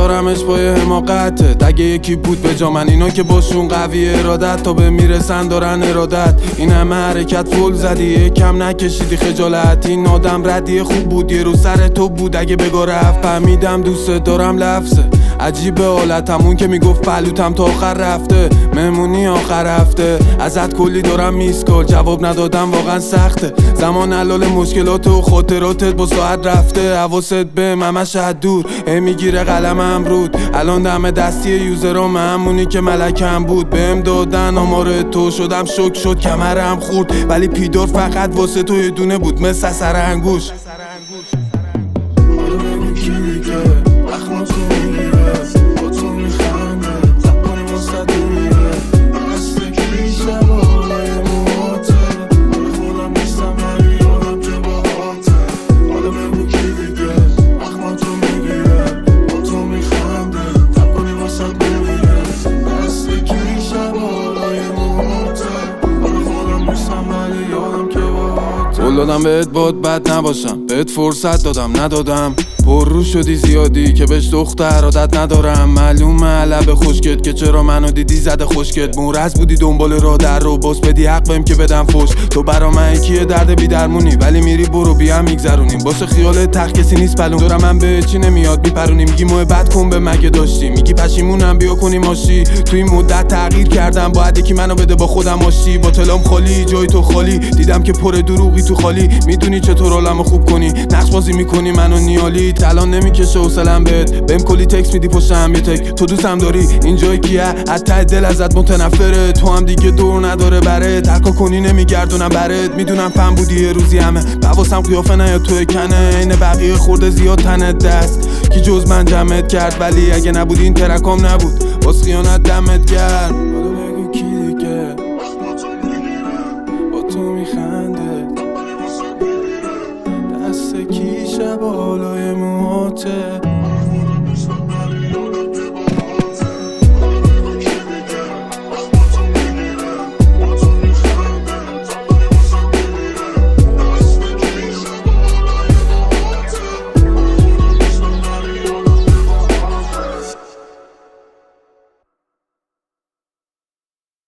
میذارمش پای حماقت. اگه یکی بود به جا من، اینا که باشون قوی ارادت تا به میرسن دارن ارادت. این همه حرکت فول زدی کم نکشیدی خجالت. این آدم ردی خوب بود یه رو سر تو بود اگه بگا رفت. فهمیدم دوست دارم لفظه عجیبه حالتم، اون که میگفت پلوتم تا آخر رفته. مهمونی آخر هفته ازت کلی دارم میسکال، جواب ندادم واقعا سخته. زمان حلال مشکلات و خاطراتت با ساعت رفته. حواست به همش دور میگیره قلمم رود. الان دم دستی یوزرام همونی که ملکم بود. بهم دادن آمار تو شدم شک شد کمرم خورد. ولی پیدار فقط واسه تو یه دونه بود مثل سر انگوش. قول دادم بهت باد بد نباشم، بهت فرصت دادم ندادم. پر رو شدی زیادی که بهش دختر عادت ندارم. معلومه لب خشکت که چرا منو دیدی زده خشکت. مورز بودی دنبال راه در رو باز بدی حق بهم که بدم فوش. تو برا من یکیه درد بی درمونی ولی میری برو بیا میگذرونیم. واسه خیال تخت کسی نیست پلون دارم من به چی نمیاد میپرونی. میگی محبت کن به مگه داشتی، میگی پشیمونم بیا کنیم آشی. تو این مدت تغییر کردم باید یکی منو بده با خودم آشتی. با تلام خالی جای تو خالی، دیدم که پر دروغی تو خالی. میدونی چطور حالمو خوب کنی، نقش بازی میکنی منو نیالی. الان نمیکشه حوصله‌ام بهم کلی تکس میدی پشتم یه تک. تو دوستم داری اینجایی کیه از ته دل ازت متنفره. تو هم دیگه دور نداره برات، ترکا کنی نمیگردونم برات. میدونم فهم بودی یه روزی همه حواسم قیافه نیاد توی کنه. عین بقیه خورده زیاد تنت دست کی جز من جمعت کرد. ولی اگه نبود این ترکام نبود باز خیانت دمت کرد. حالا بگو کی دیگه با تو میخنده، دست کی شب بالای موهاته.